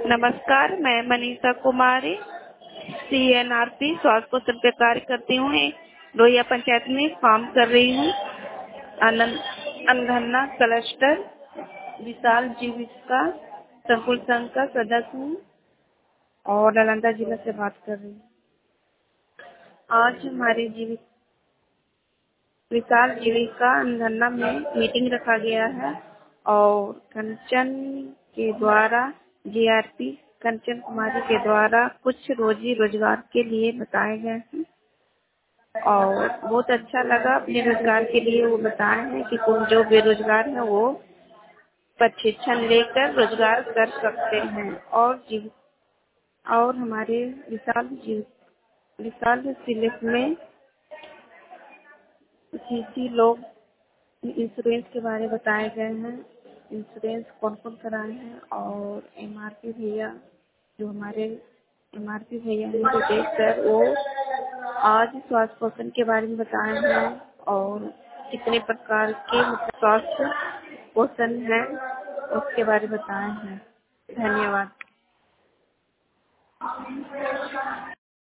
नमस्कार, मैं मनीषा कुमारी सीएनआरपी स्वास्थ्य पोषण पे कार्य करती हूँ। लोहिया पंचायत में काम कर रही हूँ। अनगन्ना क्लस्टर विशाल जीविका संकुल संघ का सदस्य हूँ और नालंदा जिला से बात कर रही हूँ। आज हमारी विशाल जीविका अनगन्ना में मीटिंग रखा गया है और कंचन के द्वारा जीआरपी कंचन कुमारी के द्वारा कुछ रोजी रोजगार के लिए बताए गए हैं और बहुत अच्छा लगा। अपने रोजगार के लिए वो बताए हैं कि कौन जो बेरोजगार है वो प्रशिक्षण लेकर रोजगार कर सकते हैं और हमारे विशाल जिले में किसी लोग इंश्योरेंस के बारे में बताए गए हैं। इंश्योरेंस कौन कौन कराए हैं और एमआरपी भैया जो हमारे एमआरपी भैया हैं जो देख कर वो आज स्वास्थ्य पोषण के बारे में बताए हैं और कितने प्रकार के मतलब स्वास्थ्य पोषण है उसके बारे में बताए हैं। धन्यवाद।